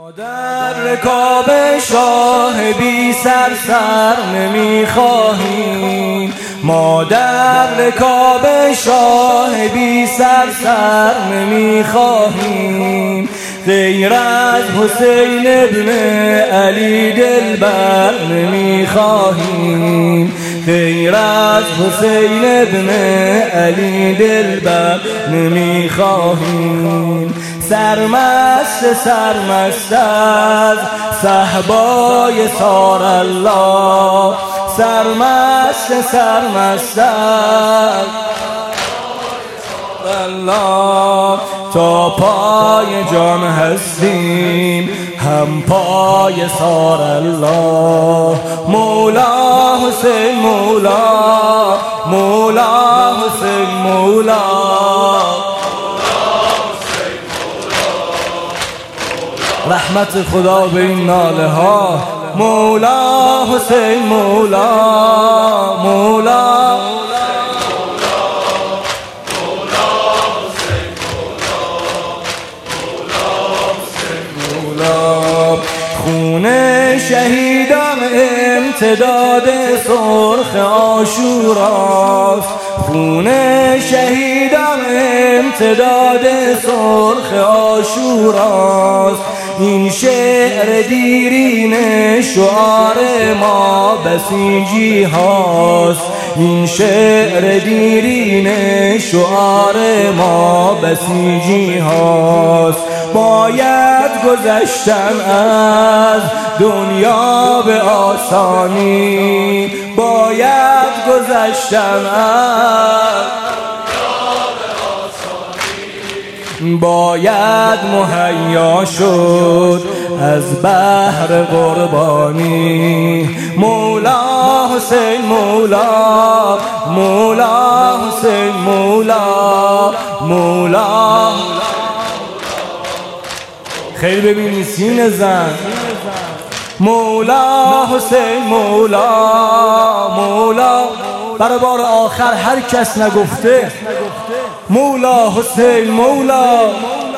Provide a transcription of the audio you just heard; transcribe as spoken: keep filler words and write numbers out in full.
در رکاب شاه بی سر سر نمیخواهیم، ما در رکاب شاه بی سر سر نمیخواهیم، غیر از حسین ابن علی دلبر نمیخواهیم، غیر از حسین ابن علی دلبر نمیخواهیم. سرمست سرمست از صحبای سار الله، سرمست سرمست از الله، تا پای جان هستیم هم پای سار الله. مولا حسین مولا، مولا حسین مولا، رحمت خدا به این ناله ها. مولا حسین مولا، مولا خون شهیدان امتداد سرخ عاشوراست، خون شهیدان امتداد سرخ عاشوراست. این شعر دیرین شعار ما بسیجی هاست، این شعر دیرین شعار ما بسیجی هاست. باید گذشتن از دنیا به آسانی، باید گذشتن از باید مهیا شد از بحر قربانی. مولا حسین مولا، مولا حسین مولا، مولا. خیلی ببینید سینه زن. مولا حسین مولا، مولا. برای بار آخر هر کس نگفته مولا حسین مولا.